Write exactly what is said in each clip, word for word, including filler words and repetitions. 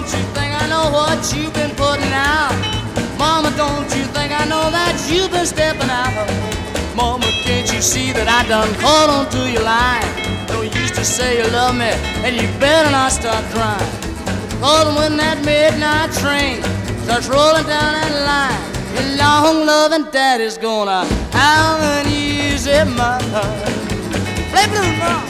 don't you think I know what you've been putting out? Mama, don't you think I know that you've been stepping out? Mama, can't you see that I done caught on to your line? Don't used to say you love me, and you better not start crying. Cause when that midnight train starts rolling down that line, your long loving daddy's gonna have an easy mind. Play blues, Mom.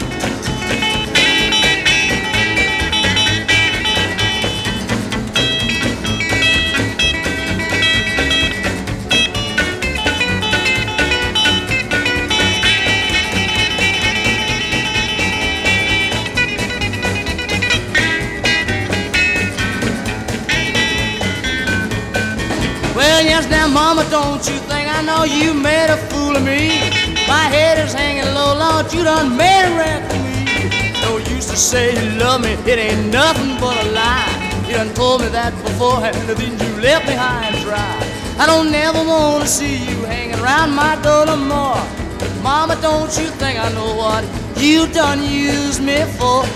Well, yes, now, Mama, don't you think I know you made a fool of me? My head is hanging low, Lord, you done made a wreck of me. No use to say you love me, it ain't nothing but a lie. You done told me that beforehand, and then you left me high and dry. I don't never want to see you hanging around my door no more. Mama, don't you think I know what you done used me for?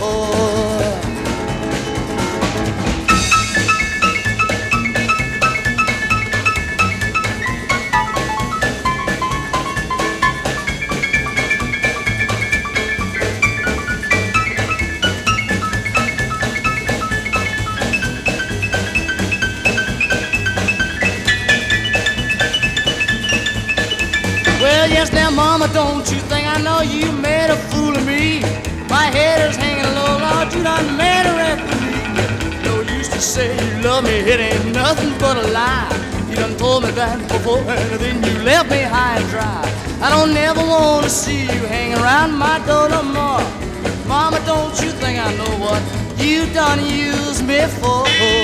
Well, yes, now, Mama, don't you think I know you made a fool of me? My head is hanging low, Lord, you done made a wreck of me. No use to say you love me, it ain't nothing but a lie. You done told me that before, and then you left me high and dry. I don't never want to see you hanging around my door no more. Mama, don't you think I know what you done used me for?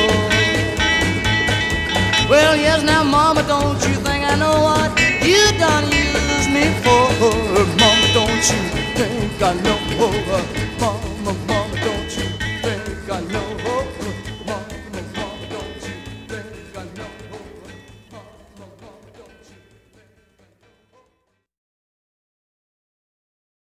Well, yes, now, Mama, don't you think I know what you done used me for? Mama, don't you think I know? Mama.